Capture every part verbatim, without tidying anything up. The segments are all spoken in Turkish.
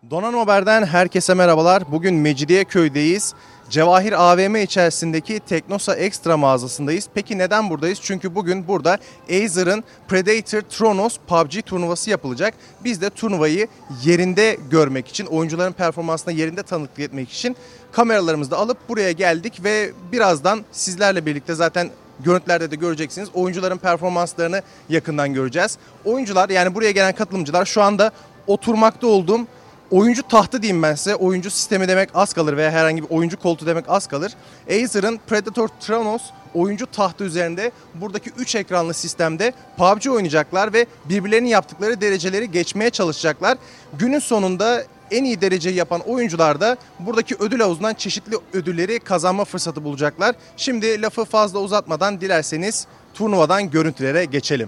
Donanım Haber'den herkese merhabalar. Bugün Mecidiyeköy'deyiz. Cevahir A V M içerisindeki Teknosa Extra mağazasındayız. Peki neden buradayız? Çünkü bugün burada Acer'ın Predator Tronos P U B G turnuvası yapılacak. Biz de turnuvayı yerinde görmek için, oyuncuların performansına yerinde tanıklık etmek için kameralarımızı da alıp buraya geldik ve birazdan sizlerle birlikte zaten görüntülerde de göreceksiniz. Oyuncuların performanslarını yakından göreceğiz. Oyuncular, yani buraya gelen katılımcılar şu anda oturmakta olduğum oyuncu tahtı diyeyim ben size. Oyuncu sistemi demek az kalır veya herhangi bir oyuncu koltuğu demek az kalır. Acer'ın Predator Tronos oyuncu tahtı üzerinde buradaki üç ekranlı sistemde P U B G oynayacaklar ve birbirlerinin yaptıkları dereceleri geçmeye çalışacaklar. Günün sonunda en iyi dereceyi yapan oyuncular da buradaki ödül havuzundan çeşitli ödülleri kazanma fırsatı bulacaklar. Şimdi lafı fazla uzatmadan dilerseniz turnuvadan görüntülere geçelim.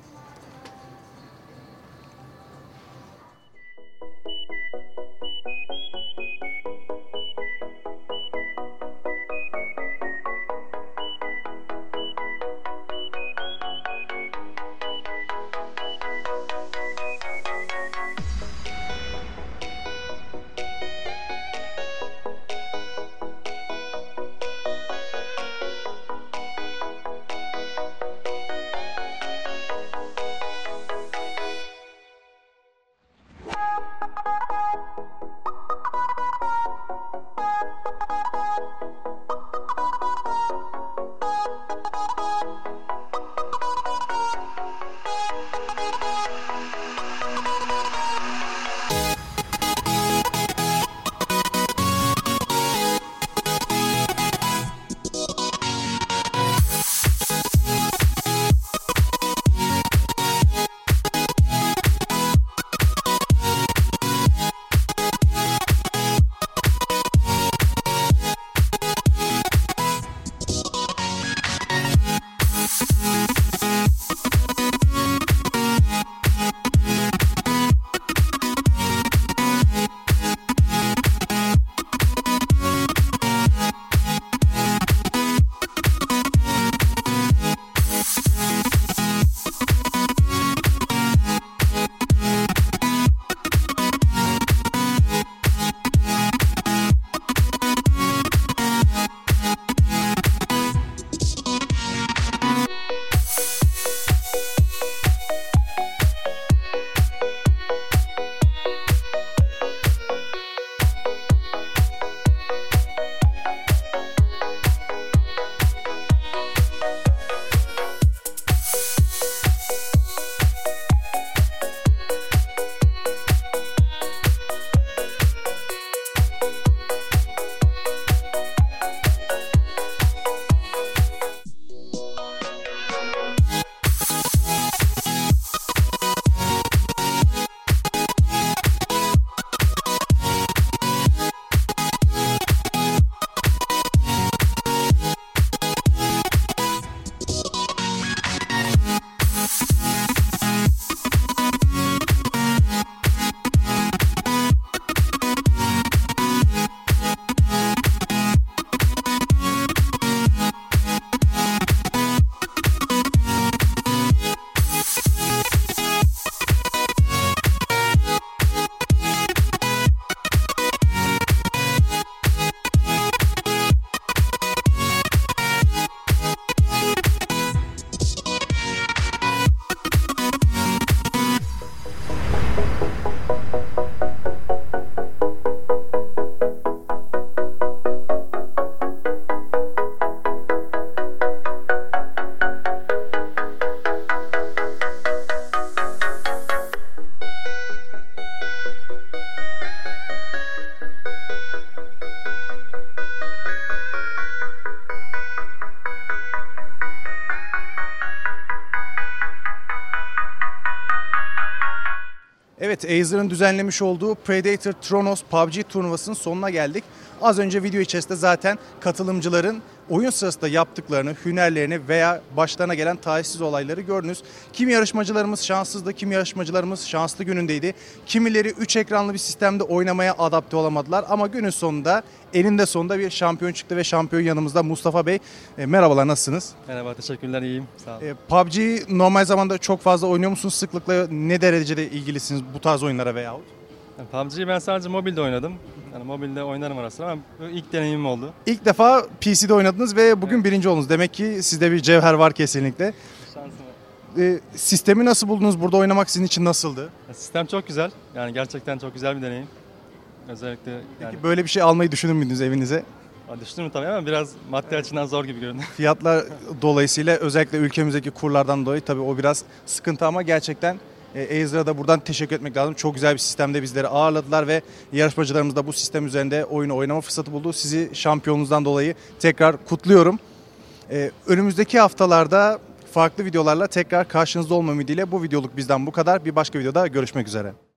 Evet, Acer'ın düzenlemiş olduğu Predator Tronos P U B G turnuvasının sonuna geldik. Az önce video içerisinde zaten katılımcıların oyun sırasında yaptıklarını, hünerlerini veya başlarına gelen talihsiz olayları gördünüz. Kimi yarışmacılarımız şanssızdı, kimi yarışmacılarımız şanslı günündeydi. Kimileri üç ekranlı bir sistemde oynamaya adapte olamadılar ama günün sonunda eninde sonunda bir şampiyon çıktı ve şampiyon yanımızda Mustafa Bey. E, merhabalar, nasılsınız? Merhaba, teşekkürler, iyiyim. Sağ olun. E, P U B G normal zamanda çok fazla oynuyor musunuz? Sıklıkla ne derecede ilgilisiniz bu tarz oyunlara veyahut? Yani P U B G'yi ben sadece mobilde oynadım. Yani mobilde oynarım arasında ama bu ilk deneyimim oldu. İlk defa P C'de oynadınız ve bugün birinci oldunuz. Demek ki sizde bir cevher var kesinlikle. Şansım. Ee, sistemi nasıl buldunuz? Burada oynamak sizin için nasıldı? Ya sistem çok güzel. Yani gerçekten çok güzel bir deneyim. Özellikle yani Peki böyle bir şey almayı düşünür müydünüz evinize? ya düşündüm tabii ama biraz maddi açıdan zor gibi görünüyor. Fiyatlar dolayısıyla özellikle ülkemizdeki kurlardan dolayı tabii o biraz sıkıntı ama gerçekten e, Acer'a da buradan teşekkür etmek lazım. Çok güzel bir sistemde bizleri ağırladılar ve yarışmacılarımız da bu sistem üzerinde oyunu oynama fırsatı buldu. Sizi şampiyonunuzdan dolayı tekrar kutluyorum. Ee, önümüzdeki haftalarda farklı videolarla tekrar karşınızda olma ümidiyle bu videoluk bizden bu kadar. Bir başka videoda görüşmek üzere.